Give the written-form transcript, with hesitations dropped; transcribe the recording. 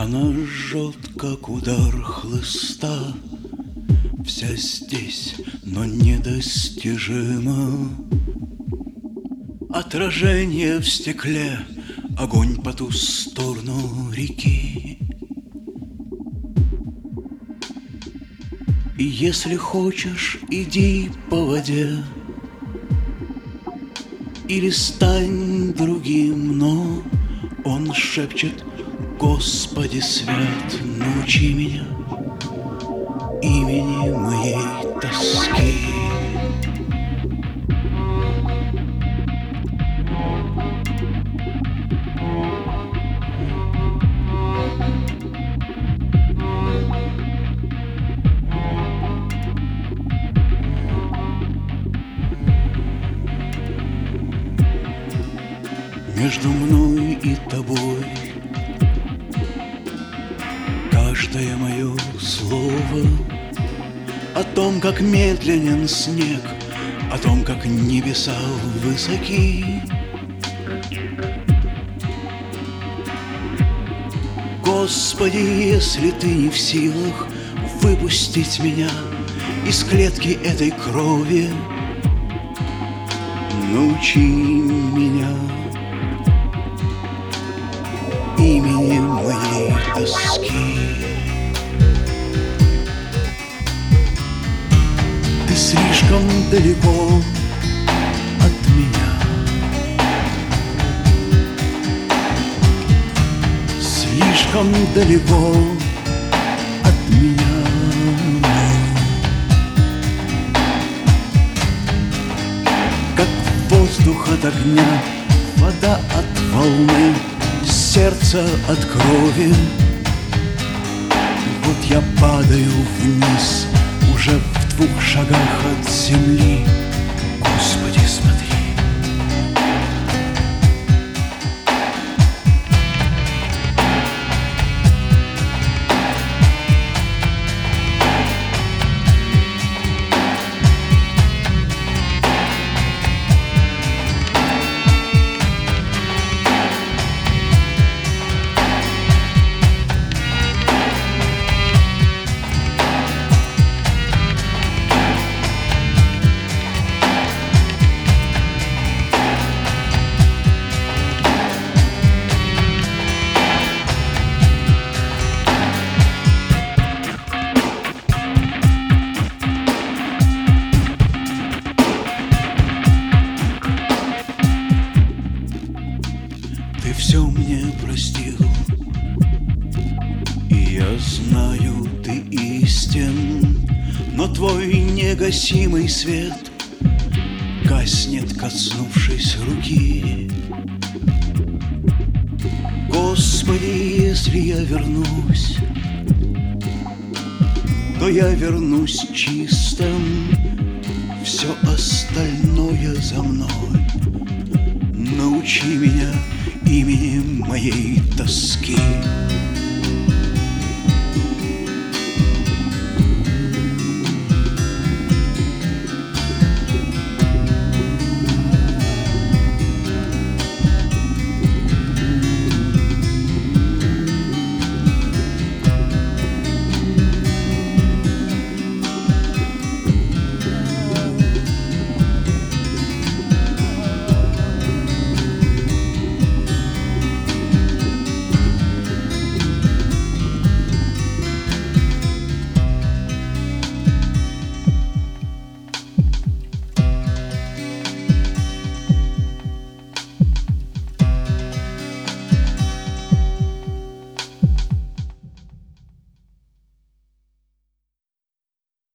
Она жжет, как удар хлыста, вся здесь, но недостижима. Отражение в стекле, огонь по ту сторону реки. И если хочешь, иди по воде или стань другим, но он шепчет: Господи свят, научи меня имени моей тоски. Между мной и тобой каждое мое слово о том, как медленен снег, о том, как небеса высоки. Господи, если ты не в силах выпустить меня из клетки этой крови, научи меня имени моей тоски. Ты слишком далеко от меня, слишком далеко от меня. Как воздух от огня, вода от волны, сердце от крови. Вот я падаю вниз, уже в 2 шагах от земли. Господи, смотри. Ты все мне простил, и я знаю, ты истин, но твой негасимый свет гаснет, коснувшись руки. Господи, если я вернусь, то я вернусь чистым, все остальное за мной. Научи меня имени моей тоски.